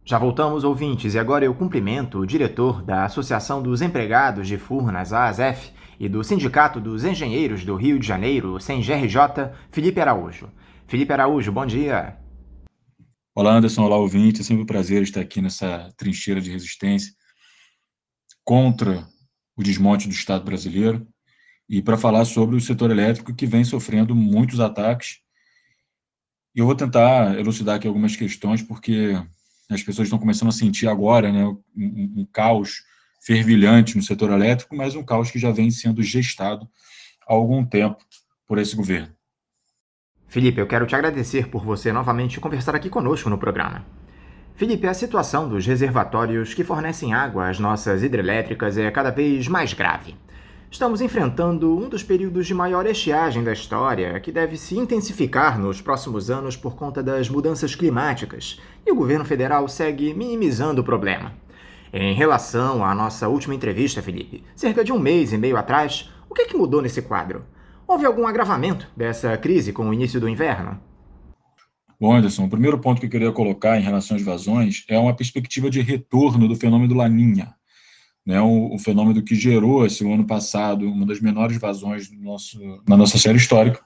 Já voltamos, ouvintes, e agora eu cumprimento o diretor da Associação dos Empregados de Furnas, a ASEF, e do Sindicato dos Engenheiros do Rio de Janeiro, SENGRJ, Felipe Araújo. Felipe Araújo, bom dia. Olá, Anderson, olá, ouvinte. É sempre um prazer estar aqui nessa trincheira de resistência contra o desmonte do Estado brasileiro e para falar sobre o setor elétrico que vem sofrendo muitos ataques. E eu vou tentar elucidar aqui algumas questões, porque as pessoas estão começando a sentir agora, né, um caos fervilhante no setor elétrico, mas um caos que já vem sendo gestado há algum tempo por esse governo. Felipe, eu quero te agradecer por você novamente conversar aqui conosco no programa. Felipe, a situação dos reservatórios que fornecem água às nossas hidrelétricas é cada vez mais grave. Estamos enfrentando um dos períodos de maior estiagem da história, que deve se intensificar nos próximos anos por conta das mudanças climáticas, e o governo federal segue minimizando o problema. Em relação à nossa última entrevista, Felipe, cerca de um mês e meio atrás, o que mudou nesse quadro? Houve algum agravamento dessa crise com o início do inverno? Bom, Anderson, o primeiro ponto que eu queria colocar em relação às vazões é uma perspectiva de retorno do fenômeno do Laninha, né, o fenômeno que gerou, esse ano passado, uma das menores vazões na nossa série histórica,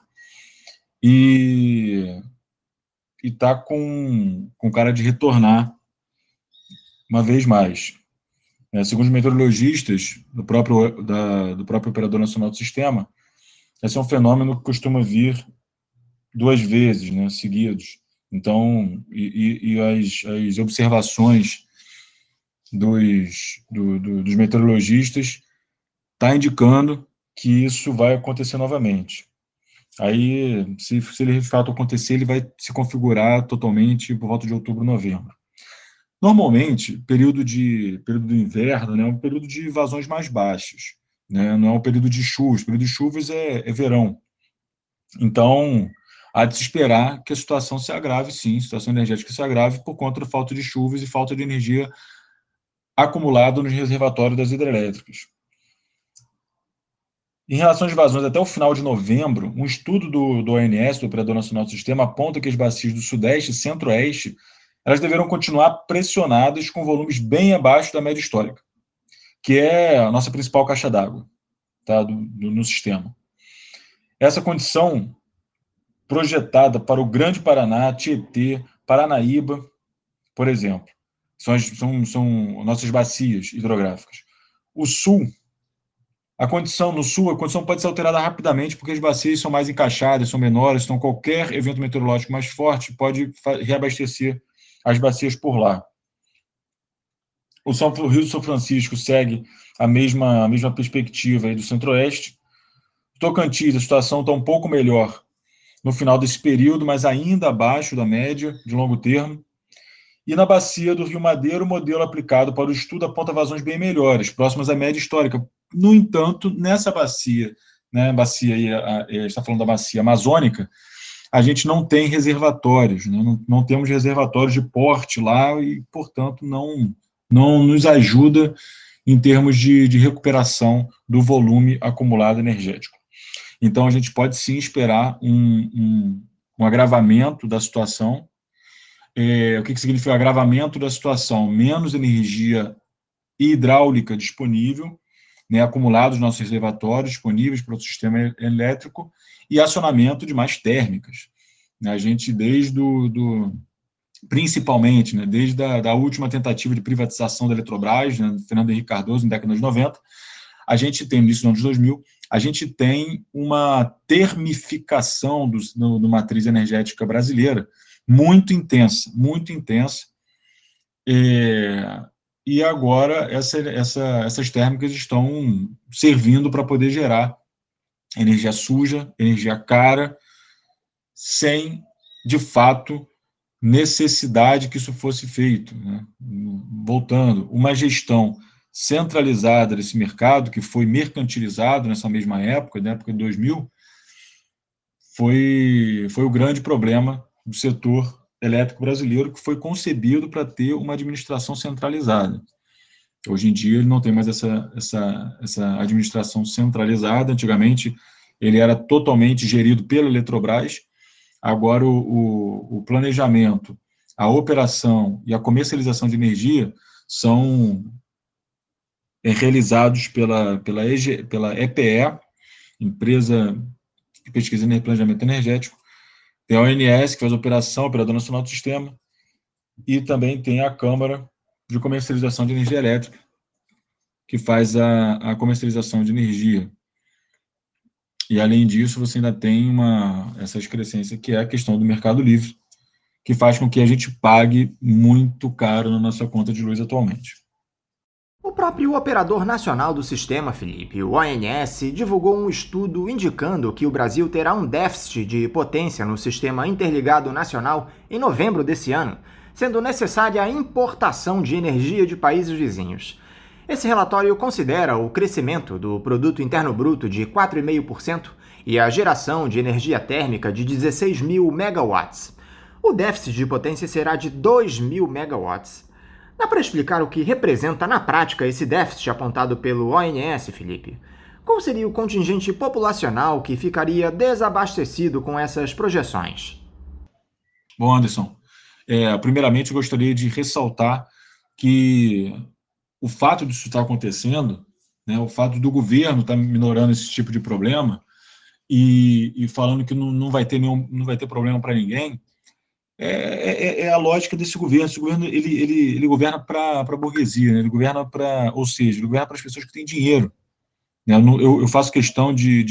e está com cara de retornar uma vez mais. Segundo os meteorologistas do próprio Operador Nacional do Sistema, esse é um fenômeno que costuma vir duas vezes, né, seguidos. Então, as observações dos meteorologistas está indicando que isso vai acontecer novamente. Aí, se ele de fato acontecer, ele vai se configurar totalmente por volta de outubro, novembro. Normalmente, período do inverno, né, é um período de vazões mais baixas, né, não é um período de chuvas. O período de chuvas é verão. Então, há de se esperar que a situação se agrave, sim, a situação energética se agrave por conta da falta de chuvas e falta de energia acumulada nos reservatórios das hidrelétricas. Em relação às vazões, até o final de novembro, um estudo do ONS, do Operador Nacional do Sistema, aponta que as bacias do Sudeste e Centro-Oeste elas deverão continuar pressionadas com volumes bem abaixo da média histórica, que é a nossa principal caixa d'água, tá, no sistema. Essa condição projetada para o Grande Paraná, Tietê, Paranaíba, por exemplo, são nossas bacias hidrográficas. O Sul, a condição no sul, a condição pode ser alterada rapidamente porque as bacias são mais encaixadas, são menores, então qualquer evento meteorológico mais forte pode reabastecer as bacias por lá. O Rio do São Francisco segue a mesma perspectiva aí do Centro-Oeste. Tocantins, a situação está um pouco melhor no final desse período, mas ainda abaixo da média de longo termo. E na bacia do Rio Madeira, o modelo aplicado para o estudo aponta vazões bem melhores, próximas à média histórica. No entanto, nessa bacia, né, está falando da bacia amazônica, a gente não tem reservatórios, né, não temos reservatórios de porte lá e, portanto, não nos ajuda em termos de recuperação do volume acumulado energético. Então, a gente pode sim esperar um agravamento da situação. O que significa agravamento da situação? Menos energia hidráulica disponível, né, acumulados nos nossos reservatórios disponíveis para o sistema elétrico e acionamento de mais térmicas. A gente, principalmente, né, desde a última tentativa de privatização da Eletrobras, né, Fernando Henrique Cardoso, na década de 90, a gente tem, no início dos anos 2000, a gente tem uma termificação do matriz energética brasileira muito intensa, muito intensa. E agora essas térmicas estão servindo para poder gerar energia suja, energia cara, sem, de fato, necessidade que isso fosse feito, né? Voltando, uma gestão centralizada desse mercado, que foi mercantilizado nessa mesma época, na época de 2000, foi o grande problema do setor elétrico brasileiro, que foi concebido para ter uma administração centralizada. Hoje em dia ele não tem mais essa administração centralizada. Antigamente ele era totalmente gerido pela Eletrobras. Agora o planejamento a operação e a comercialização de energia são realizados pela EPE, Empresa de Pesquisa e Planejamento Energético, tem a ONS, que faz a operação, Operador Nacional do Sistema, e também tem a Câmara de Comercialização de Energia Elétrica, que faz a comercialização de energia. E, além disso, você ainda tem essa excrescência, que é a questão do mercado livre, que faz com que a gente pague muito caro na nossa conta de luz atualmente. O próprio Operador Nacional do Sistema, Felipe, o ONS, divulgou um estudo indicando que o Brasil terá um déficit de potência no Sistema Interligado Nacional em novembro desse ano, sendo necessária a importação de energia de países vizinhos. Esse relatório considera o crescimento do Produto Interno Bruto de 4,5% e a geração de energia térmica de 16 mil megawatts. O déficit de potência será de 2 mil megawatts. Dá para explicar o que representa na prática esse déficit apontado pelo ONS, Felipe? Qual seria o contingente populacional que ficaria desabastecido com essas projeções? Bom, Anderson, primeiramente eu gostaria de ressaltar que o fato disso estar acontecendo, né, o fato do governo estar minorando esse tipo de problema e falando que não vai ter problema para ninguém, é a lógica desse governo. Esse governo ele governa para a burguesia, né? Ele governa ou seja, ele governa para as pessoas que têm dinheiro. Né? Eu faço questão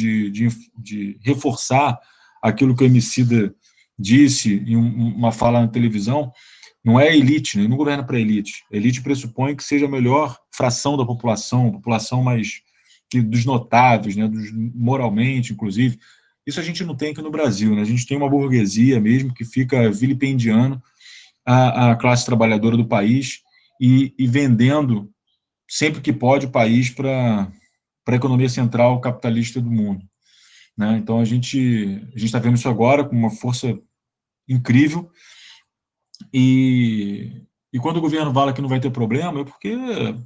de reforçar aquilo que o Emicida disse em uma fala na televisão. Não é a elite, né? Ele não governa para a elite. A elite pressupõe que seja a melhor fração da população mais dos notáveis, né? Moralmente, inclusive. Isso a gente não tem aqui no Brasil, né? A gente tem uma burguesia mesmo que fica vilipendiando a classe trabalhadora do país e vendendo, sempre que pode, o país para a economia central capitalista do mundo. Né? Então, a gente está vendo isso agora com uma força incrível e quando o governo fala que não vai ter problema é porque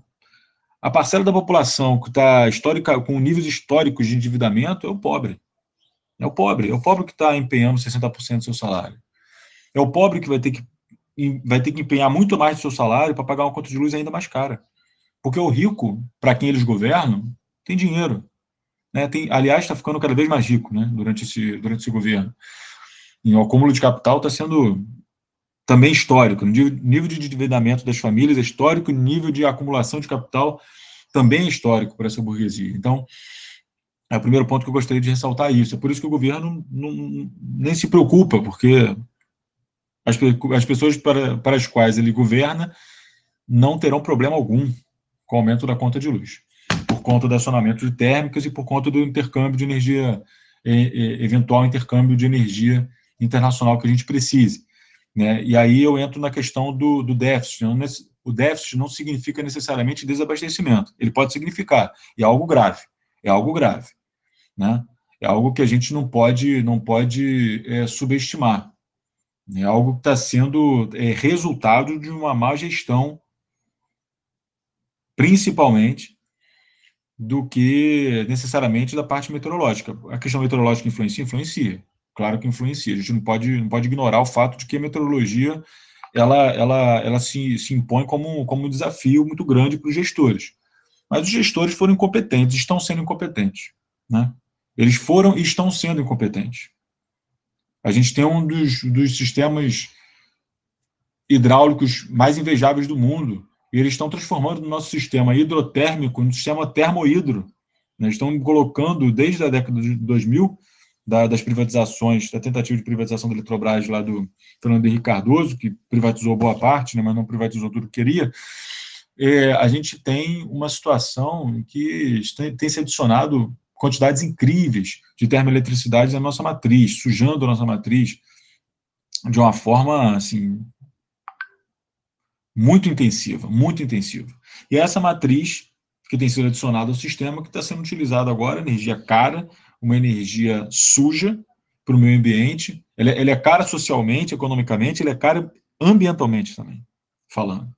a parcela da população que está com níveis históricos de endividamento é o pobre. É o pobre que está empenhando 60% do seu salário. É o pobre que vai ter que empenhar muito mais do seu salário para pagar uma conta de luz ainda mais cara. Porque o rico, para quem eles governam, tem dinheiro. Né? Aliás, está ficando cada vez mais rico, né? durante esse governo. E o acúmulo de capital está sendo também histórico. O nível de endividamento das famílias é histórico, o nível de acumulação de capital também é histórico para essa burguesia. Então, é o primeiro ponto que eu gostaria de ressaltar isso. É por isso que o governo nem se preocupa, porque as pessoas para as quais ele governa não terão problema algum com o aumento da conta de luz, por conta do acionamento de térmicas e por conta do intercâmbio de energia, eventual intercâmbio de energia internacional que a gente precise. Né? E aí eu entro na questão do déficit. O déficit não significa necessariamente desabastecimento. Ele pode significar, e é algo grave. É algo grave. Né? É algo que a gente não pode subestimar. É algo que está sendo resultado de uma má gestão, principalmente, do que necessariamente da parte meteorológica. A questão meteorológica influencia? Influencia. Claro que influencia. A gente não pode ignorar o fato de que a meteorologia ela se impõe como um desafio muito grande para os gestores. Mas os gestores foram incompetentes, estão sendo incompetentes. Né? Eles foram e estão sendo incompetentes. A gente tem um dos sistemas hidráulicos mais invejáveis do mundo, e eles estão transformando o nosso sistema hidrotérmico no sistema termohidro. Né? Estão colocando, desde a década de 2000, das privatizações, da tentativa de privatização da Eletrobras lá do Fernando Henrique Cardoso, que privatizou boa parte, né, mas não privatizou tudo que queria, a gente tem uma situação em que tem se adicionado quantidades incríveis de termoeletricidade na nossa matriz, sujando a nossa matriz de uma forma, assim, muito intensiva, muito intensiva. E essa matriz que tem sido adicionada ao sistema, que está sendo utilizada agora, energia cara, uma energia suja para o meio ambiente, ela é cara socialmente, economicamente, ela é cara ambientalmente também, falando.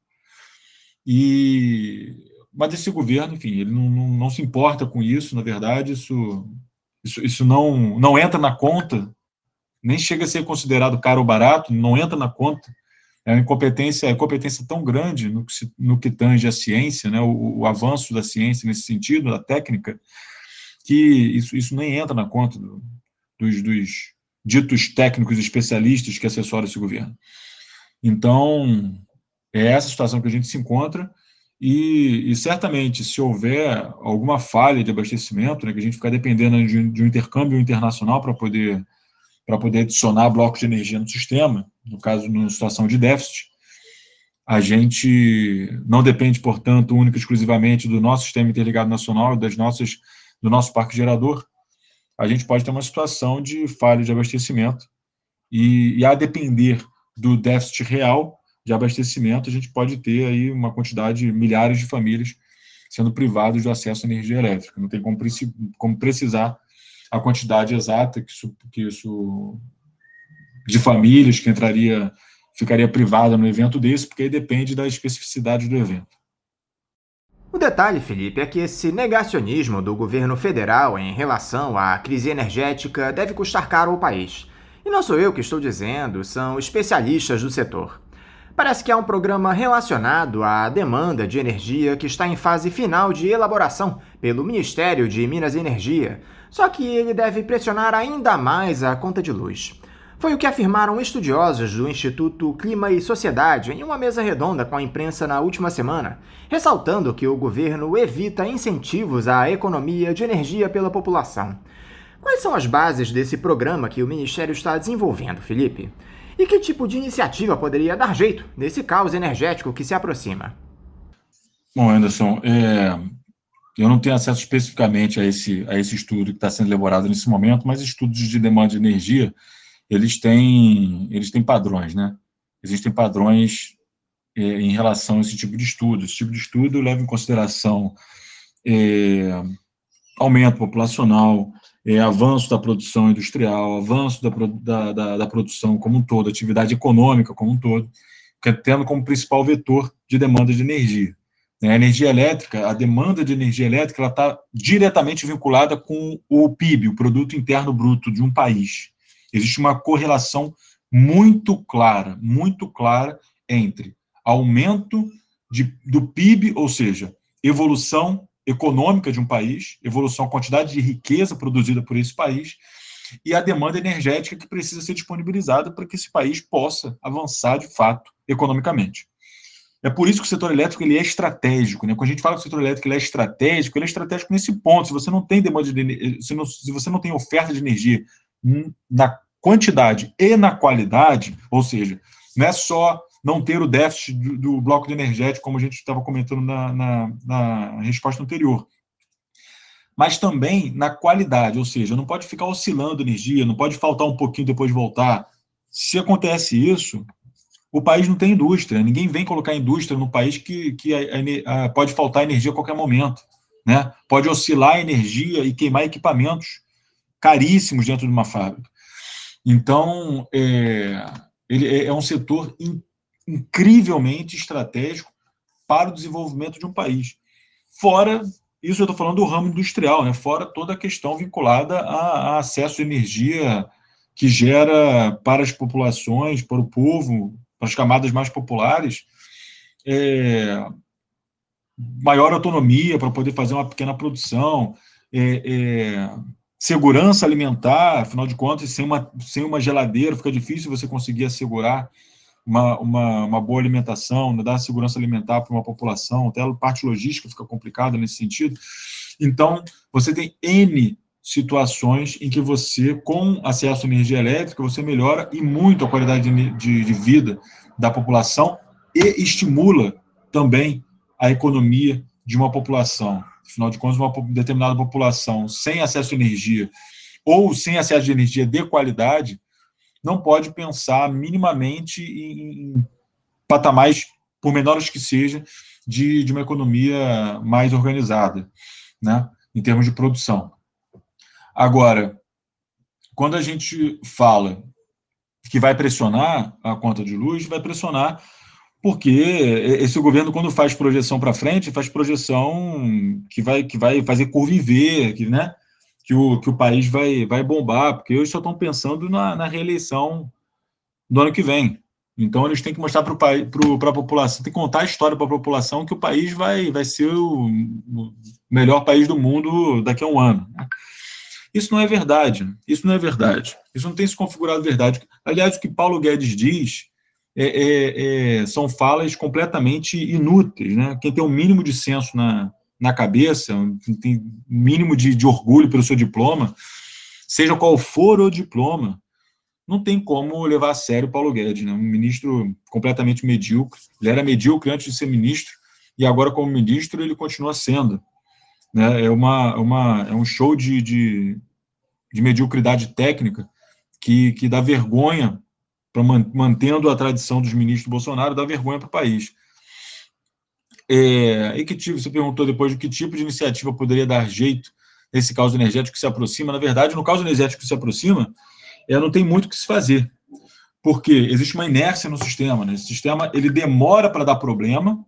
Mas esse governo, enfim, ele não se importa com isso, na verdade, isso não entra na conta, nem chega a ser considerado caro ou barato, não entra na conta É uma incompetência tão grande no que tange a ciência, né, o avanço da ciência nesse sentido, da técnica, que isso nem entra na conta dos ditos técnicos especialistas que assessoram esse governo. Então, é essa situação que a gente se encontra, e certamente, se houver alguma falha de abastecimento, né, que a gente ficar dependendo de um intercâmbio internacional para poder adicionar blocos de energia no sistema, no caso, numa situação de déficit, a gente não depende, portanto, única e exclusivamente do nosso sistema interligado nacional, do nosso parque gerador. A gente pode ter uma situação de falha de abastecimento, e a depender do déficit real de abastecimento, a gente pode ter aí uma quantidade de milhares de famílias sendo privadas do acesso à energia elétrica. Não tem como precisar a quantidade exata que isso de famílias que ficaria privada no evento desse, porque aí depende da especificidade do evento. O detalhe, Felipe, é que esse negacionismo do governo federal em relação à crise energética deve custar caro ao país. E não sou eu que estou dizendo, são especialistas do setor. Parece que há um programa relacionado à demanda de energia que está em fase final de elaboração pelo Ministério de Minas e Energia, só que ele deve pressionar ainda mais a conta de luz. Foi o que afirmaram estudiosos do Instituto Clima e Sociedade em uma mesa redonda com a imprensa na última semana, ressaltando que o governo evita incentivos à economia de energia pela população. Quais são as bases desse programa que o Ministério está desenvolvendo, Felipe? E que tipo de iniciativa poderia dar jeito nesse caos energético que se aproxima? Bom, Anderson, eu não tenho acesso especificamente a esse estudo que está sendo elaborado nesse momento, mas estudos de demanda de energia, eles têm padrões, né? Existem padrões em relação a esse tipo de estudo. Esse tipo de estudo leva em consideração aumento populacional, avanço da produção industrial, avanço da produção como um todo, atividade econômica como um todo, tendo como principal vetor de demanda de energia. A energia elétrica, a demanda de energia elétrica, ela está diretamente vinculada com o PIB, o Produto Interno Bruto de um país. Existe uma correlação muito clara entre aumento do PIB, ou seja, evolução econômica de um país, evolução, quantidade de riqueza produzida por esse país, e a demanda energética que precisa ser disponibilizada para que esse país possa avançar de fato economicamente. É por isso que o setor elétrico ele é estratégico, né? Quando a gente fala que o setor elétrico ele é estratégico nesse ponto. Se você não tem demanda se você não tem oferta de energia na quantidade e na qualidade, ou seja, não é só não ter o déficit do bloco de energético, como a gente estava comentando na resposta anterior, mas também na qualidade, ou seja, não pode ficar oscilando energia, não pode faltar um pouquinho depois de voltar. Se acontece isso, o país não tem indústria, ninguém vem colocar indústria no país que pode faltar energia a qualquer momento, né? Pode oscilar a energia e queimar equipamentos caríssimos dentro de uma fábrica. Então, ele é um setor incrivelmente estratégico para o desenvolvimento de um país. Fora, isso eu estou falando do ramo industrial, né? Fora toda a questão vinculada a acesso à energia que gera para as populações, para o povo, para as camadas mais populares, maior autonomia para poder fazer uma pequena produção, segurança alimentar, afinal de contas, sem uma geladeira fica difícil você conseguir assegurar uma boa alimentação, dar segurança alimentar para uma população, até a parte logística fica complicada nesse sentido. Então, você tem N situações em que você, com acesso à energia elétrica, você melhora e muito a qualidade de vida da população e estimula também a economia de uma população. Afinal de contas, uma determinada população sem acesso à energia ou sem acesso de energia de qualidade não pode pensar minimamente em patamares, por menores que seja, de uma economia mais organizada, né, em termos de produção. Agora, quando a gente fala que vai pressionar a conta de luz, vai pressionar porque esse governo, quando faz projeção para frente, faz projeção que vai fazer curva em V, né? Que o país vai bombar, porque eles só estão pensando na reeleição do ano que vem. Então, eles têm que mostrar para a população, tem que contar a história para a população que o país vai ser o melhor país do mundo daqui a um ano. Isso não é verdade. Isso não é verdade. Isso não tem se configurado verdade. Aliás, o que Paulo Guedes diz são falas completamente inúteis. Né? Quem tem um mínimo de senso na cabeça, tem um mínimo de orgulho pelo seu diploma, seja qual for o diploma, não tem como levar a sério o Paulo Guedes, né? Um ministro completamente medíocre. Ele era medíocre antes de ser ministro, e agora, como ministro, ele continua sendo. Né? É um show de mediocridade técnica que dá vergonha, mantendo a tradição dos ministros do Bolsonaro, dá vergonha para o país. Você perguntou depois de que tipo de iniciativa poderia dar jeito nesse caos energético que se aproxima. Na verdade, no caos energético que se aproxima, não tem muito o que se fazer, porque existe uma inércia no sistema, né? Esse sistema ele demora para dar problema,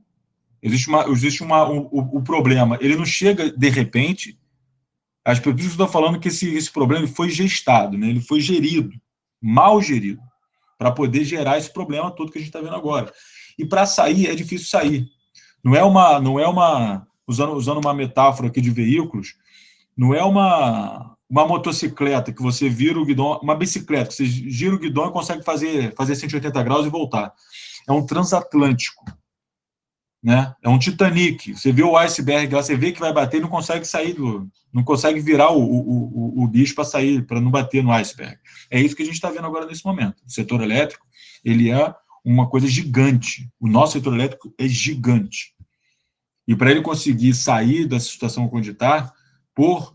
o problema, ele não chega de repente. As pessoas estão falando que esse problema foi gestado, né? Ele foi gerido, mal gerido, para poder gerar esse problema todo que a gente está vendo agora. E para sair, é difícil sair. Não é uma usando uma metáfora aqui de veículos, não é uma motocicleta que você vira o guidão, uma bicicleta que você gira o guidão e consegue fazer 180 graus e voltar. É um transatlântico, né? É um Titanic. Você vê o iceberg lá, você vê que vai bater e não consegue sair não consegue virar o bicho para sair, para não bater no iceberg. É isso que a gente está vendo agora nesse momento. O setor elétrico, ele é uma coisa gigante. O nosso setor elétrico é gigante. E para ele conseguir sair dessa situação onde está, por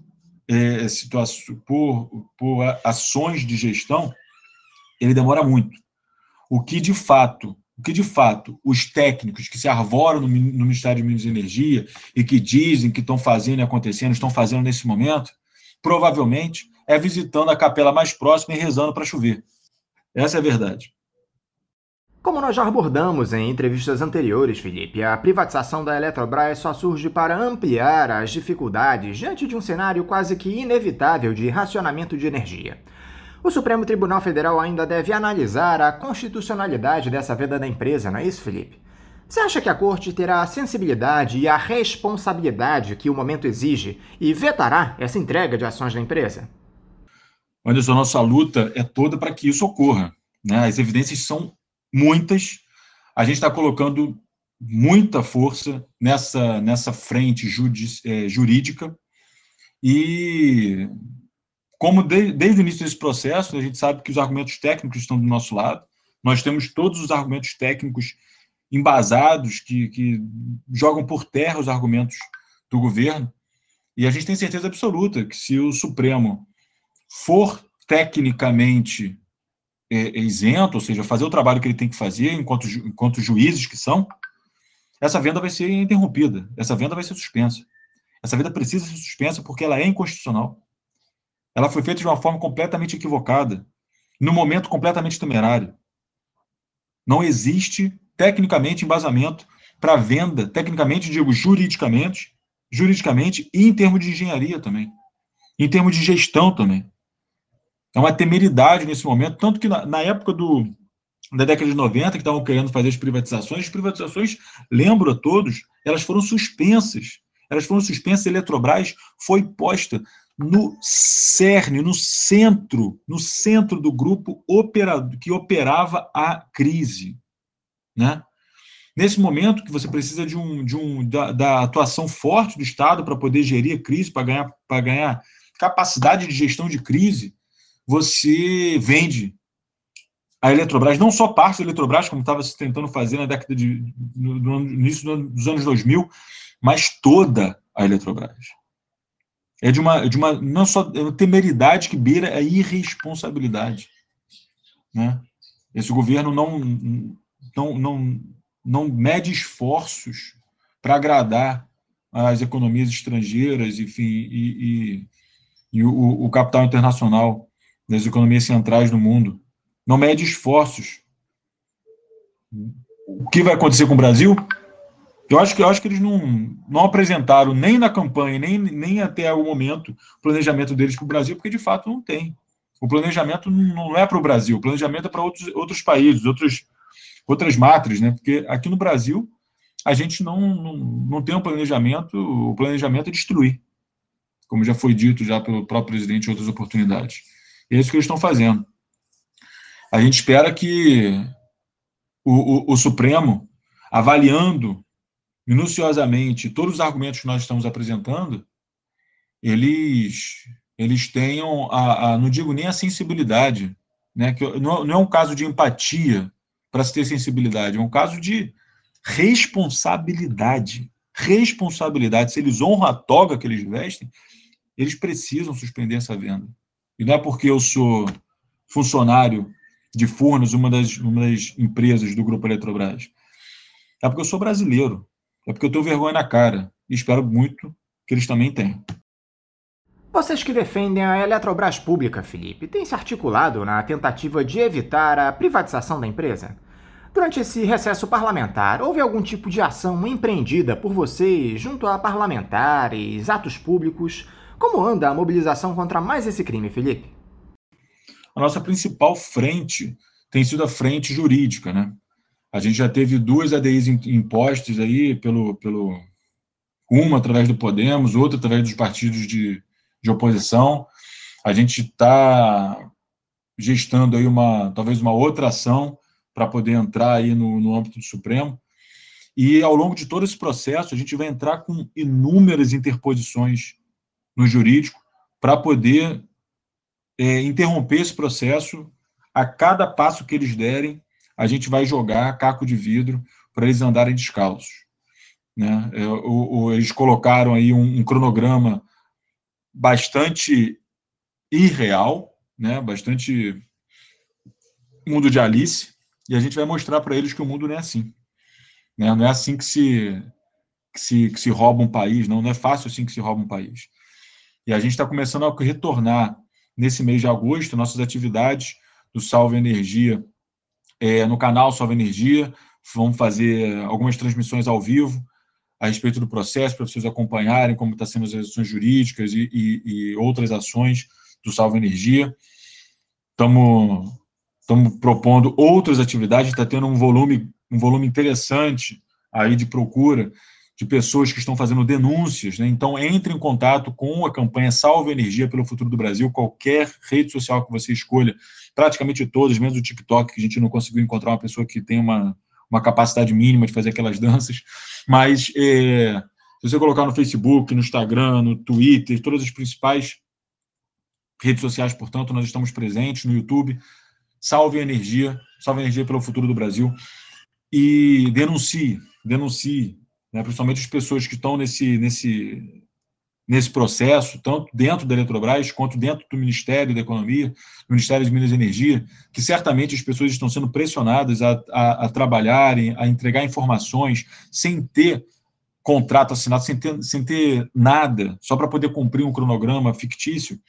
ações de gestão, ele demora muito. O que de fato os técnicos que se arvoram no Ministério de Minas e Energia e que dizem que estão fazendo e acontecendo, estão fazendo nesse momento, provavelmente é visitando a capela mais próxima e rezando para chover. Essa é a verdade. Como nós já abordamos em entrevistas anteriores, Felipe, a privatização da Eletrobras só surge para ampliar as dificuldades diante de um cenário quase que inevitável de racionamento de energia. O Supremo Tribunal Federal ainda deve analisar a constitucionalidade dessa venda da empresa, não é isso, Felipe? Você acha que a Corte terá a sensibilidade e a responsabilidade que o momento exige e vetará essa entrega de ações da empresa? Anderson, nossa luta é toda para que isso ocorra, né? As evidências são muitas, a gente está colocando muita força nessa frente jurídica e, como desde o início desse processo, a gente sabe que os argumentos técnicos estão do nosso lado, nós temos todos os argumentos técnicos embasados que jogam por terra os argumentos do governo, e a gente tem certeza absoluta que se o Supremo for tecnicamente isento, ou seja, fazer o trabalho que ele tem que fazer enquanto juízes que são, essa venda vai ser interrompida, essa venda vai ser suspensa. Essa venda precisa ser suspensa porque ela é inconstitucional. Ela foi feita de uma forma completamente equivocada, num momento completamente temerário. Não existe, tecnicamente, embasamento para venda, tecnicamente, digo, juridicamente e em termos de engenharia também, em termos de gestão também. É uma temeridade nesse momento, tanto que na época da década de 90, que estavam querendo fazer as privatizações, lembro a todos, elas foram suspensas. A Eletrobras foi posta no cerne, no centro do grupo que operava a crise. Né? Nesse momento que você precisa da atuação forte do Estado para poder gerir a crise, para ganhar capacidade de gestão de crise, você vende a Eletrobras, não só parte da Eletrobras, como estava se tentando fazer na década no início dos anos 2000, mas toda a Eletrobras. É de uma não só é uma temeridade que beira a irresponsabilidade. Né? Esse governo não mede esforços para agradar as economias estrangeiras, enfim, e o capital internacional das economias centrais do mundo. Não mede esforços. O que vai acontecer com o Brasil? Eu acho que eles não apresentaram nem na campanha, nem até o momento, o planejamento deles para o Brasil, porque de fato não tem. O planejamento não é para o Brasil, o planejamento é para outros países, outras matriz, né? Porque aqui no Brasil a gente não tem um planejamento, o planejamento é destruir, como já foi dito já pelo próprio presidente em outras oportunidades. E é isso que eles estão fazendo. A gente espera que o Supremo, avaliando minuciosamente todos os argumentos que nós estamos apresentando, eles tenham, não digo nem a sensibilidade, né, que não é um caso de empatia para se ter sensibilidade, é um caso de responsabilidade. Responsabilidade. Se eles honram a toga que eles vestem, eles precisam suspender essa venda. E não é porque eu sou funcionário de Furnas, uma das empresas do Grupo Eletrobras. É porque eu sou brasileiro. É porque eu tenho vergonha na cara. E espero muito que eles também tenham. Vocês que defendem a Eletrobras pública, Felipe, têm se articulado na tentativa de evitar a privatização da empresa? Durante esse recesso parlamentar, houve algum tipo de ação empreendida por vocês junto a parlamentares, atos públicos? Como anda a mobilização contra mais esse crime, Felipe? A nossa principal frente tem sido a frente jurídica, né? A gente já teve 2 ADIs impostas aí uma através do Podemos, outra através dos partidos de oposição. A gente está gestando aí talvez uma outra ação para poder entrar aí no âmbito do Supremo. E ao longo de todo esse processo, a gente vai entrar com inúmeras interposições no jurídico para poder interromper esse processo. A cada passo que eles derem, a gente vai jogar caco de vidro para eles andarem descalços, né? Eles colocaram aí um cronograma bastante irreal, né? Bastante mundo de Alice, e a gente vai mostrar para eles que o mundo não é assim, né? Não é assim que se rouba um país, não é fácil assim que se rouba um país. E a gente está começando a retornar nesse mês de agosto nossas atividades do Salve Energia no canal Salve Energia. Vamos fazer algumas transmissões ao vivo a respeito do processo para vocês acompanharem como estão sendo as ações jurídicas e outras ações do Salve Energia. Estamos propondo outras atividades, está tendo um volume interessante aí de procura de pessoas que estão fazendo denúncias, né? Então, entre em contato com a campanha Salve Energia pelo Futuro do Brasil, qualquer rede social que você escolha, praticamente todas, menos o TikTok, que a gente não conseguiu encontrar uma pessoa que tem uma capacidade mínima de fazer aquelas danças, mas se você colocar no Facebook, no Instagram, no Twitter, todas as principais redes sociais, portanto, nós estamos presentes, no YouTube, Salve Energia pelo Futuro do Brasil, e denuncie, né, principalmente as pessoas que estão nesse processo, tanto dentro da Eletrobras, quanto dentro do Ministério da Economia, do Ministério de Minas e Energia, que certamente as pessoas estão sendo pressionadas a trabalharem, a entregar informações, sem ter contrato assinado, sem ter nada, só para poder cumprir um cronograma fictício.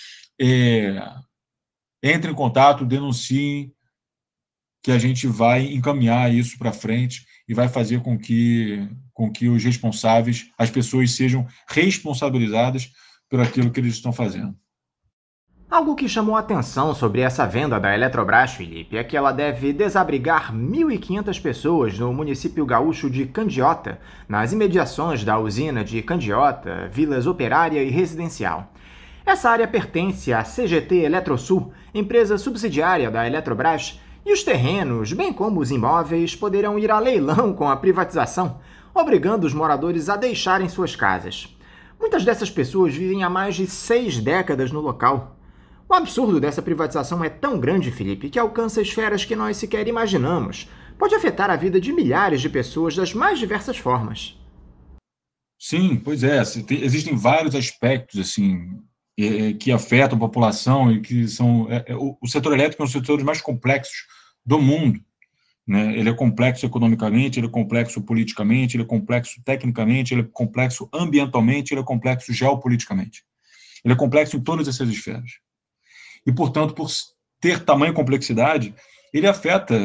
Entre em contato, denunciem, que a gente vai encaminhar isso para frente e vai fazer com que os responsáveis, as pessoas sejam responsabilizadas por aquilo que eles estão fazendo. Algo que chamou a atenção sobre essa venda da Eletrobras, Felipe, é que ela deve desabrigar 1.500 pessoas no município gaúcho de Candiota, nas imediações da usina de Candiota, vilas operária e residencial. Essa área pertence à CGT Eletrosul, empresa subsidiária da Eletrobras, e os terrenos, bem como os imóveis, poderão ir a leilão com a privatização, obrigando os moradores a deixarem suas casas. Muitas dessas pessoas vivem há mais de 6 décadas no local. O absurdo dessa privatização é tão grande, Felipe, que alcança esferas que nós sequer imaginamos. Pode afetar a vida de milhares de pessoas das mais diversas formas. Sim, pois é. Existem vários aspectos assim que afetam a população e que são... o setor elétrico é um dos setores mais complexos do mundo, né? Ele é complexo economicamente, ele é complexo politicamente, ele é complexo tecnicamente, ele é complexo ambientalmente, ele é complexo geopoliticamente. Ele é complexo em todas essas esferas. E, portanto, por ter tamanha complexidade, ele afeta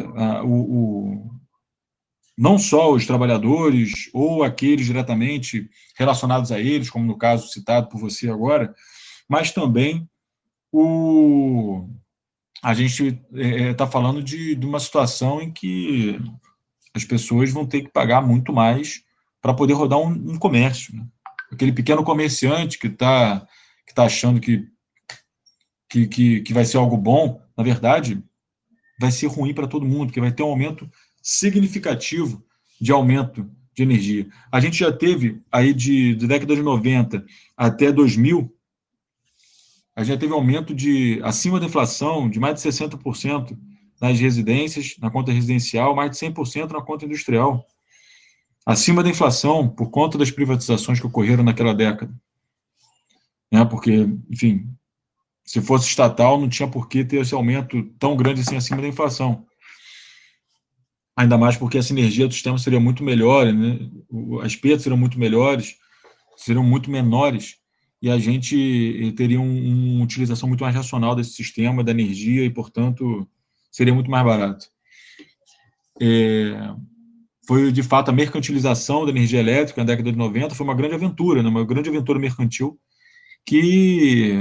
não só os trabalhadores ou aqueles diretamente relacionados a eles, como no caso citado por você agora, mas também a gente está falando de uma situação em que as pessoas vão ter que pagar muito mais para poder rodar um comércio, né? Aquele pequeno comerciante que tá achando que vai ser algo bom, na verdade, vai ser ruim para todo mundo, porque vai ter um aumento significativo de aumento de energia. A gente já teve aí de década de 90 até 2000, a gente já teve aumento acima da inflação de mais de 60% nas residências, na conta residencial, mais de 100% na conta industrial. Acima da inflação, por conta das privatizações que ocorreram naquela década. Né? Porque, enfim, se fosse estatal, não tinha por que ter esse aumento tão grande assim acima da inflação. Ainda mais porque a sinergia do sistema seria muito melhor, né? As perdas seriam muito melhores, seriam muito menores, e a gente teria uma utilização muito mais racional desse sistema, da energia, e, portanto, seria muito mais barato. Foi, de fato, a mercantilização da energia elétrica na década de 90, foi uma grande aventura, né? Uma grande aventura mercantil que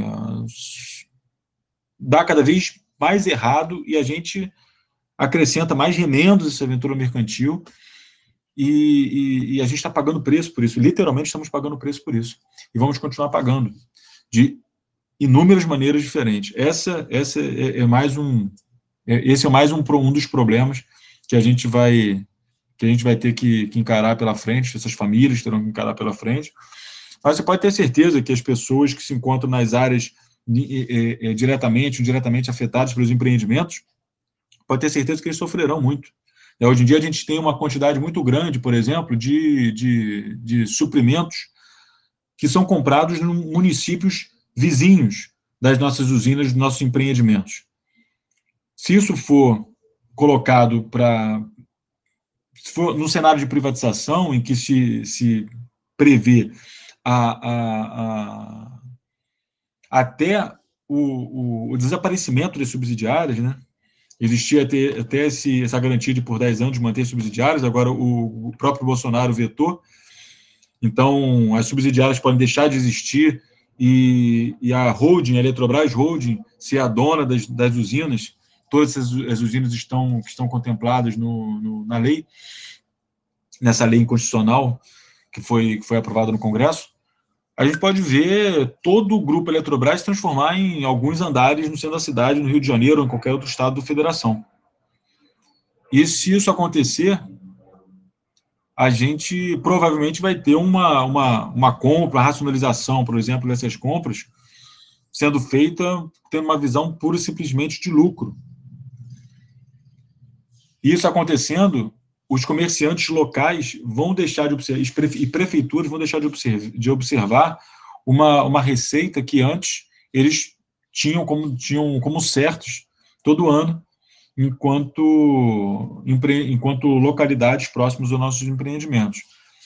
dá cada vez mais errado, e a gente acrescenta mais remendos a essa aventura mercantil, e a gente está pagando preço por isso, literalmente estamos pagando preço por isso, e vamos continuar pagando, de inúmeras maneiras diferentes. Esse é mais um dos problemas que a gente vai ter que encarar pela frente, essas famílias terão que encarar pela frente, mas você pode ter certeza que as pessoas que se encontram nas áreas diretamente ou indiretamente afetadas pelos empreendimentos, pode ter certeza que eles sofrerão muito. Hoje em dia a gente tem uma quantidade muito grande, por exemplo, de suprimentos que são comprados em municípios vizinhos das nossas usinas, dos nossos empreendimentos. Se isso for colocado se for no cenário de privatização, em que se prevê até o desaparecimento das subsidiárias, né? Existia até essa garantia de por 10 anos de manter subsidiárias, agora o próprio Bolsonaro vetou, então as subsidiárias podem deixar de existir e a holding, a Eletrobras Holding, ser a dona das usinas. Todas as usinas que estão contempladas na lei, nessa lei inconstitucional que foi aprovada no Congresso. A gente pode ver todo o grupo Eletrobras se transformar em alguns andares no centro da cidade, no Rio de Janeiro ou em qualquer outro estado da federação. E se isso acontecer, a gente provavelmente vai ter uma compra, uma racionalização, por exemplo, dessas compras, sendo feita tendo uma visão pura e simplesmente de lucro. Isso acontecendo, os comerciantes locais vão deixar de observar, e prefeituras vão deixar de observar uma receita que antes eles tinham como certos todo ano, enquanto localidades próximas aos nossos empreendimentos.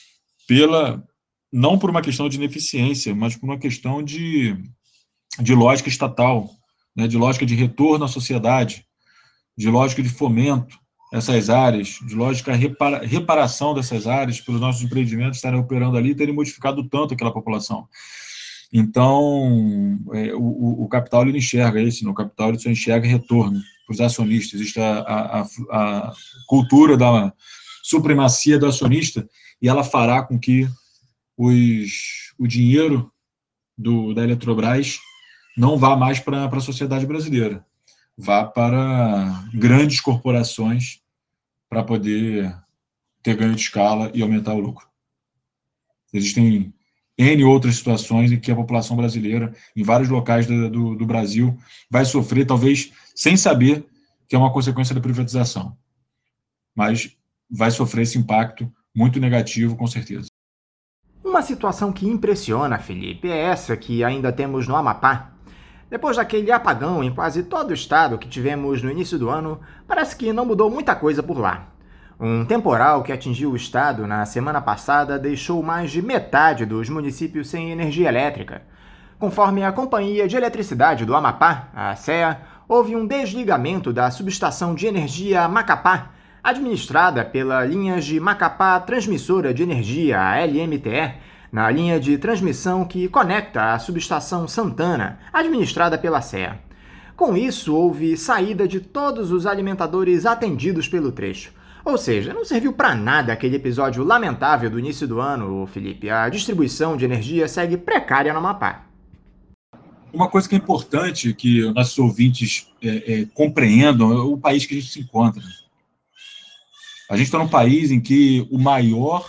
Não por uma questão de ineficiência, mas por uma questão de lógica estatal, né, de lógica de retorno à sociedade, de lógica de fomento essas áreas, de lógica reparação dessas áreas, pelos nossos empreendimentos estarem operando ali e terem modificado tanto aquela população. Então, o capital ele não enxerga isso, o capital ele só enxerga retorno para os acionistas. Existe a cultura da supremacia do acionista, e ela fará com que o dinheiro da Eletrobras não vá mais para a sociedade brasileira, vá para grandes corporações para poder ter ganho de escala e aumentar o lucro. Existem N outras situações em que a população brasileira, em vários locais do Brasil, vai sofrer, talvez sem saber que é uma consequência da privatização, mas vai sofrer esse impacto muito negativo, com certeza. Uma situação que impressiona, Felipe, é essa que ainda temos no Amapá. Depois daquele apagão em quase todo o estado que tivemos no início do ano, parece que não mudou muita coisa por lá. Um temporal que atingiu o estado na semana passada deixou mais de metade dos municípios sem energia elétrica. Conforme a Companhia de Eletricidade do Amapá, a CEA, houve um desligamento da subestação de energia Macapá, administrada pela linha de Macapá Transmissora de Energia, a LMTE, na linha de transmissão que conecta a subestação Santana, administrada pela CEA. Com isso, houve saída de todos os alimentadores atendidos pelo trecho. Ou seja, não serviu para nada aquele episódio lamentável do início do ano, Felipe. A distribuição de energia segue precária no Amapá. Uma coisa que é importante que nossos ouvintes compreendam é o país que a gente se encontra. A gente está num país em que o maior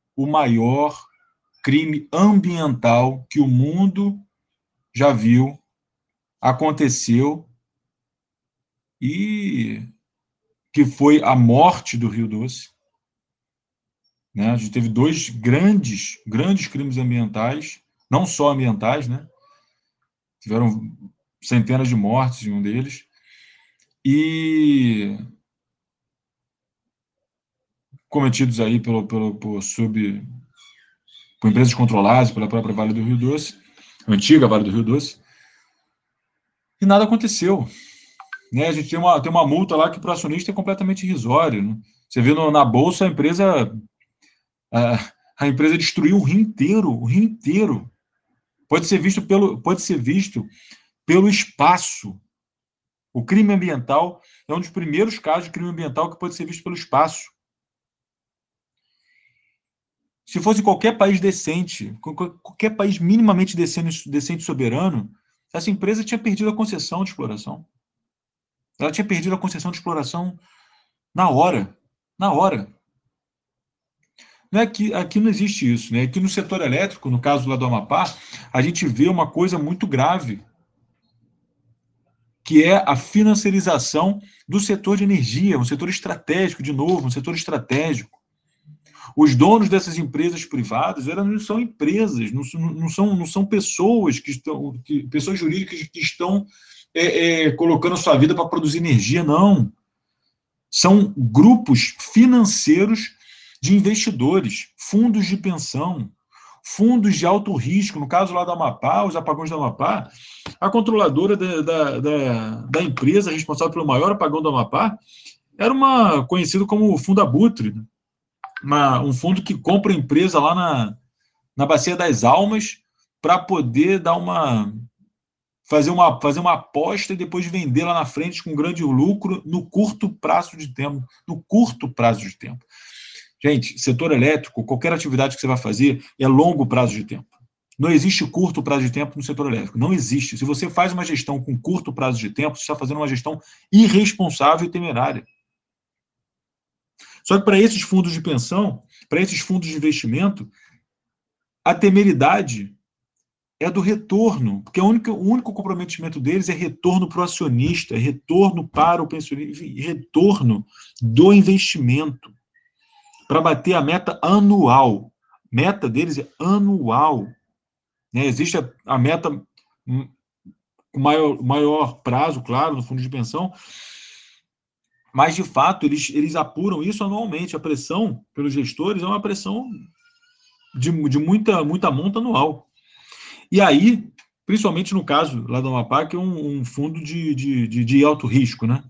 crime ambiental que o mundo já viu aconteceu e que foi a morte do Rio Doce. Né? A gente teve dois grandes crimes ambientais, não só ambientais, né? Tiveram centenas de mortes em um deles. E cometidos aí por empresas controladas pela própria Vale do Rio Doce, antiga Vale do Rio Doce, e nada aconteceu. Né? A gente tem uma multa lá que para o acionista é completamente irrisório. Né? Você vê na bolsa a empresa destruiu o rio inteiro. Pode ser visto pelo espaço. O crime ambiental é um dos primeiros casos de crime ambiental que pode ser visto pelo espaço. Se fosse qualquer país decente, qualquer país minimamente decente e soberano, essa empresa tinha perdido a concessão de exploração. Ela tinha perdido a concessão de exploração na hora. Na hora. Não é que aqui não existe isso. Né? Aqui no setor elétrico, no caso lá do Amapá, a gente vê uma coisa muito grave, que é a financiarização do setor de energia, um setor estratégico, de novo, um setor estratégico. Os donos dessas empresas privadas não são empresas, não são pessoas pessoas jurídicas que estão colocando a sua vida para produzir energia, não. São grupos financeiros de investidores, fundos de pensão, fundos de alto risco. No caso lá do Amapá, os apagões do Amapá, a controladora da empresa responsável pelo maior apagão do Amapá era conhecido como Fundo Abutre, né? Um fundo que compra empresa lá na Bacia das Almas para poder fazer uma aposta e depois vender lá na frente com grande lucro no curto prazo de tempo. No curto prazo de tempo. Gente, setor elétrico, qualquer atividade que você vai fazer é longo prazo de tempo. Não existe curto prazo de tempo no setor elétrico. Não existe. Se você faz uma gestão com curto prazo de tempo, você está fazendo uma gestão irresponsável e temerária. Só que para esses fundos de pensão, para esses fundos de investimento, a temeridade é do retorno, porque o único comprometimento deles é retorno para o acionista, é retorno para o pensionista, retorno do investimento, para bater a meta anual. A meta deles é anual. Né? Existe a meta com maior prazo, claro, no fundo de pensão, mas, de fato, eles apuram isso anualmente. A pressão pelos gestores é uma pressão de muita monta anual. E aí, principalmente no caso lá do Amapá, que é um fundo de alto risco, né?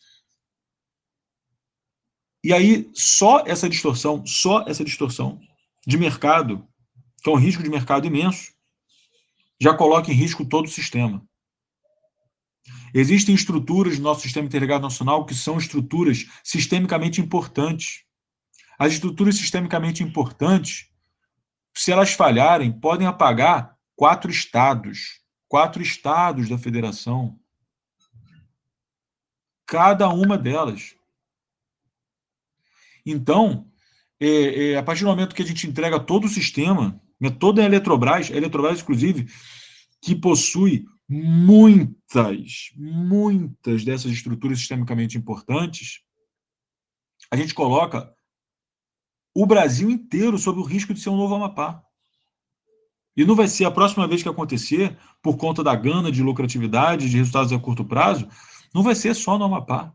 E aí, só essa distorção de mercado, que é um risco de mercado imenso, já coloca em risco todo o sistema. Existem estruturas no nosso sistema interligado nacional que são estruturas sistemicamente importantes. As estruturas sistemicamente importantes, se elas falharem, podem apagar 4 estados da federação. Cada uma delas. Então, a partir do momento que a gente entrega todo o sistema, toda a Eletrobras, inclusive, que possui muitas dessas estruturas sistemicamente importantes, a gente coloca o Brasil inteiro sob o risco de ser um novo Amapá. E não vai ser a próxima vez que acontecer, por conta da gana de lucratividade, de resultados a curto prazo, não vai ser só no Amapá.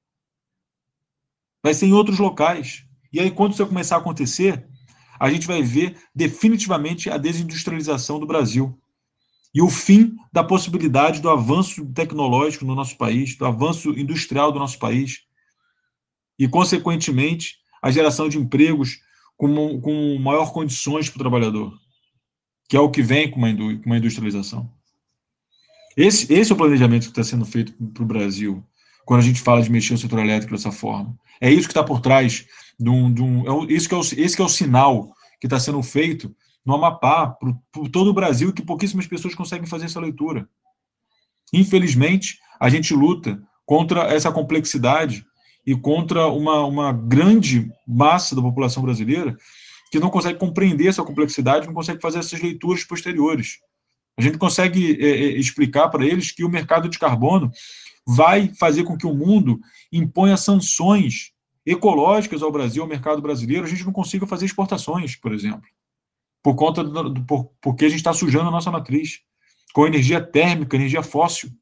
Vai ser em outros locais. E aí, quando isso começar a acontecer, a gente vai ver definitivamente a desindustrialização do Brasil. E o fim da possibilidade do avanço tecnológico no nosso país, do avanço industrial do nosso país. E, consequentemente, a geração de empregos com maior condições para o trabalhador, que é o que vem com uma industrialização. Esse é o planejamento que está sendo feito para o Brasil, quando a gente fala de mexer o setor elétrico dessa forma. É isso que está por trás esse que é o sinal que está sendo feito no Amapá, por todo o Brasil, e que pouquíssimas pessoas conseguem fazer essa leitura. Infelizmente, a gente luta contra essa complexidade e contra uma grande massa da população brasileira que não consegue compreender essa complexidade, não consegue fazer essas leituras posteriores. A gente consegue explicar para eles que o mercado de carbono vai fazer com que o mundo imponha sanções ecológicas ao Brasil, ao mercado brasileiro, a gente não consiga fazer exportações, por exemplo, porque a gente está sujando a nossa matriz com energia térmica, energia fóssil.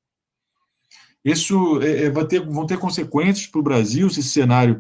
Isso vão ter consequências para o Brasil, esse cenário,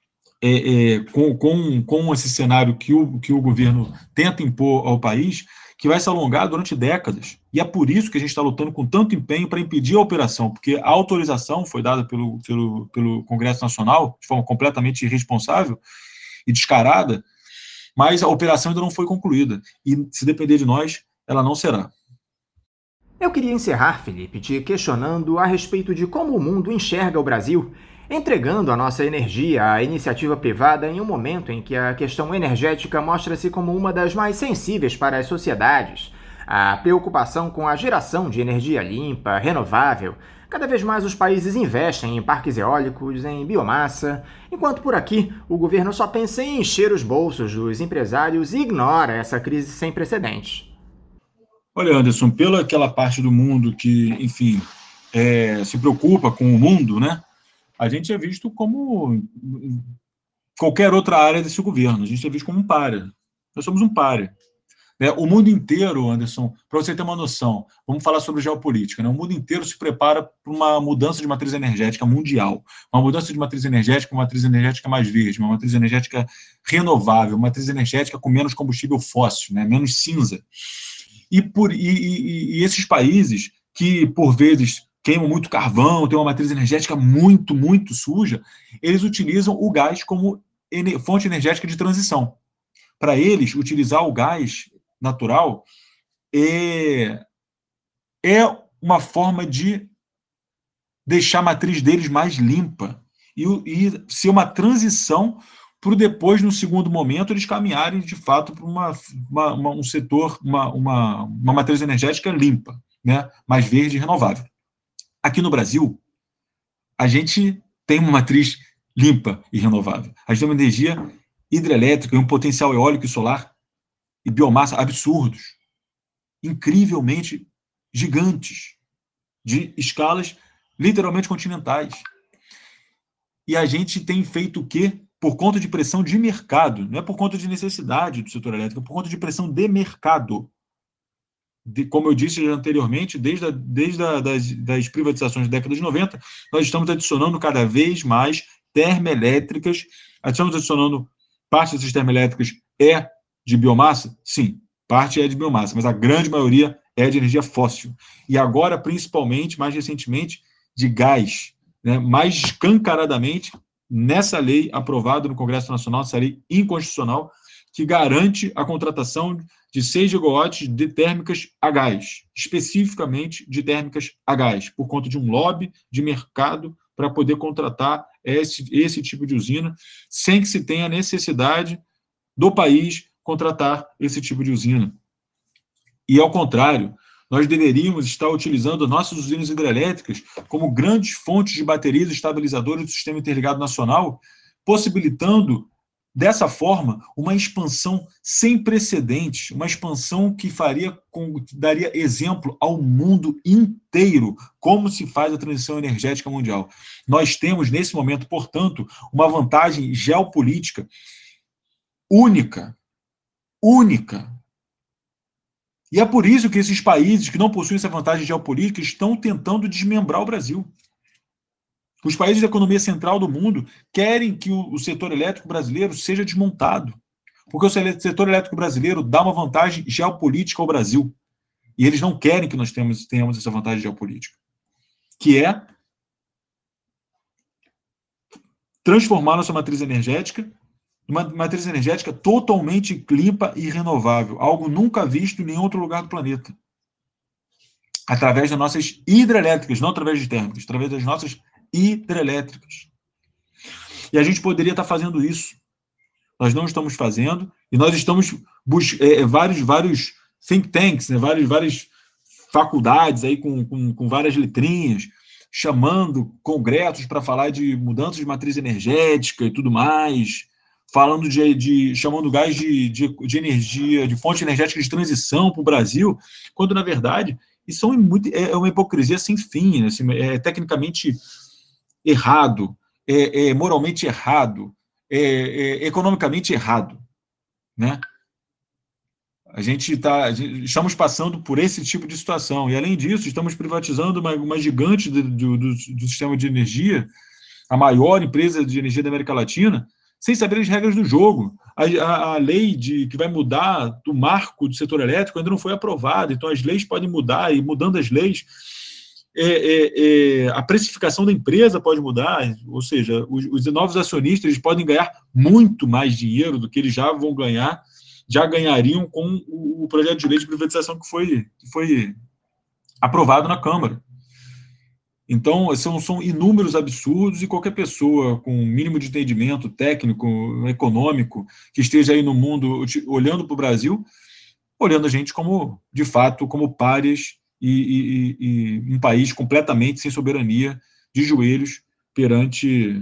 com esse cenário que o governo tenta impor ao país, que vai se alongar durante décadas. E é por isso que a gente está lutando com tanto empenho para impedir a operação, porque a autorização foi dada pelo Congresso Nacional de forma completamente irresponsável e descarada, mas a operação ainda não foi concluída. E, se depender de nós, ela não será. Eu queria encerrar, Felipe, te questionando a respeito de como o mundo enxerga o Brasil, entregando a nossa energia à iniciativa privada em um momento em que a questão energética mostra-se como uma das mais sensíveis para as sociedades. A preocupação com a geração de energia limpa, renovável. Cada vez mais os países investem em parques eólicos, em biomassa, enquanto por aqui o governo só pensa em encher os bolsos dos empresários e ignora essa crise sem precedentes. Olha, Anderson, pela aquela parte do mundo que, enfim, se preocupa com o mundo, né? A gente é visto como qualquer outra área desse governo. A gente é visto como um pária. Nós somos um pária. O mundo inteiro, Anderson, para você ter uma noção, vamos falar sobre geopolítica, né? O mundo inteiro se prepara para uma mudança de matriz energética mundial, uma mudança de matriz energética, uma matriz energética mais verde, uma matriz energética renovável, uma matriz energética com menos combustível fóssil, né? Menos cinza. E esses países que, por vezes, queimam muito carvão, têm uma matriz energética muito, muito suja, eles utilizam o gás como fonte energética de transição. Para eles, utilizar o gás natural é uma forma de deixar a matriz deles mais limpa e ser uma transição para depois, no segundo momento, eles caminharem, de fato, para um setor, uma matriz energética limpa, né? Mais verde e renovável. Aqui no Brasil, a gente tem uma matriz limpa e renovável. A gente tem uma energia hidrelétrica e um potencial eólico e solar e biomassa absurdos, incrivelmente gigantes, de escalas literalmente continentais. E a gente tem feito o quê? Por conta de pressão de mercado, não é por conta de necessidade do setor elétrico, é por conta de pressão de mercado. Como eu disse anteriormente, desde das privatizações da década de 90, nós estamos adicionando cada vez mais termoelétricas, estamos adicionando parte dessas termoelétricas é de biomassa? Sim, parte é de biomassa, mas a grande maioria é de energia fóssil. E agora, principalmente, mais recentemente, de gás, né? Mais escancaradamente, nessa lei aprovada no Congresso Nacional, essa lei inconstitucional, que garante a contratação de 6 gigawatts de térmicas a gás, especificamente de térmicas a gás, por conta de um lobby de mercado para poder contratar esse tipo de usina, sem que se tenha necessidade do país contratar esse tipo de usina. E, ao contrário, nós deveríamos estar utilizando nossas usinas hidrelétricas como grandes fontes de baterias estabilizadoras do Sistema Interligado Nacional, possibilitando, dessa forma, uma expansão sem precedentes, uma expansão que daria exemplo ao mundo inteiro como se faz a transição energética mundial. Nós temos, nesse momento, portanto, uma vantagem geopolítica única. E é por isso que esses países que não possuem essa vantagem geopolítica estão tentando desmembrar o Brasil. Os países da economia central do mundo querem que o setor elétrico brasileiro seja desmontado, porque o setor elétrico brasileiro dá uma vantagem geopolítica ao Brasil. E eles não querem que nós tenhamos essa vantagem geopolítica, que é transformar nossa matriz energética uma matriz energética totalmente limpa e renovável, algo nunca visto em nenhum outro lugar do planeta. através das nossas hidrelétricas, não através de térmicas, através das nossas hidrelétricas. E a gente poderia estar fazendo isso. Nós não estamos fazendo, e nós estamos vários think tanks, né, várias faculdades aí com várias letrinhas, chamando congressos para falar de mudança de matriz energética e tudo mais, falando chamando gás de energia, de fonte energética de transição para o Brasil, quando, na verdade, isso é uma hipocrisia sem fim, né? Assim, é tecnicamente errado, é moralmente errado, economicamente errado, né? Estamos passando por esse tipo de situação. E, além disso, estamos privatizando uma gigante do sistema de energia, a maior empresa de energia da América Latina, sem saber as regras do jogo. A lei que vai mudar do marco do setor elétrico ainda não foi aprovada, então as leis podem mudar, e mudando as leis, a precificação da empresa pode mudar, ou seja, os novos acionistas eles podem ganhar muito mais dinheiro do que eles já ganhariam com o projeto de lei de privatização que foi aprovado na Câmara. Então, são inúmeros absurdos, e qualquer pessoa com um mínimo de entendimento técnico, econômico, que esteja aí no mundo olhando para o Brasil, olhando a gente como, de fato, como párias e um país completamente sem soberania, de joelhos perante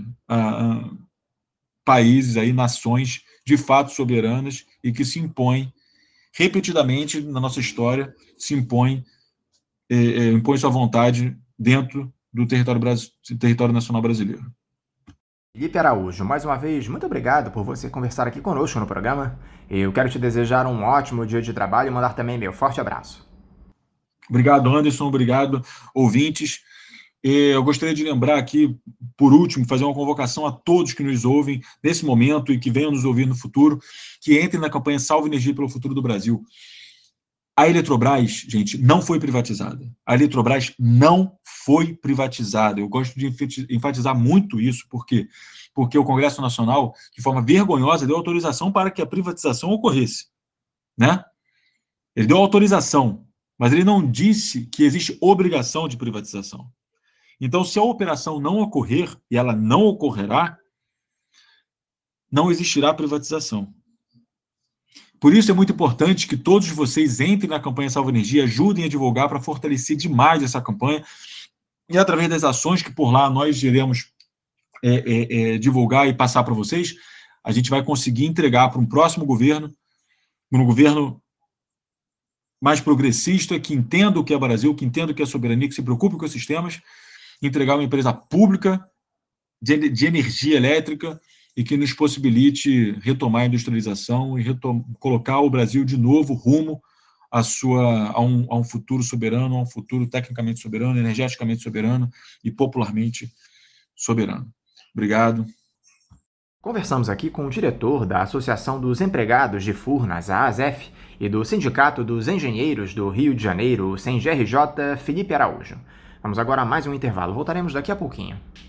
países, aí, nações de fato soberanas e que se impõem repetidamente na nossa história, impõe sua vontade dentro do território nacional brasileiro. Felipe Araújo, mais uma vez, muito obrigado por você conversar aqui conosco no programa. Eu quero te desejar um ótimo dia de trabalho e mandar também meu forte abraço. Obrigado, Anderson. Obrigado, ouvintes. Eu gostaria de lembrar aqui, por último, fazer uma convocação a todos que nos ouvem nesse momento e que venham nos ouvir no futuro, que entrem na campanha Salve Energia pelo Futuro do Brasil. A Eletrobras, gente, não foi privatizada. A Eletrobras não foi privatizada. Eu gosto de enfatizar muito isso, porque o Congresso Nacional, de forma vergonhosa, deu autorização para que a privatização ocorresse, né? Ele deu autorização, mas ele não disse que existe obrigação de privatização. Então, se a operação não ocorrer, e ela não ocorrerá, não existirá privatização. Por isso é muito importante que todos vocês entrem na campanha Salva Energia, ajudem a divulgar para fortalecer demais essa campanha, e através das ações que por lá nós iremos divulgar e passar para vocês, a gente vai conseguir entregar para um próximo governo, um governo mais progressista, que entenda o que é Brasil, que entenda o que é soberania, que se preocupe com os sistemas, entregar uma empresa pública de energia elétrica e que nos possibilite retomar a industrialização e colocar o Brasil de novo rumo a um futuro soberano, a um futuro tecnicamente soberano, energeticamente soberano e popularmente soberano. Obrigado. Conversamos aqui com o diretor da Associação dos Empregados de Furnas, a ASEF, e do Sindicato dos Engenheiros do Rio de Janeiro, o SENGRJ, Felipe Araújo. Vamos agora a mais um intervalo. Voltaremos daqui a pouquinho.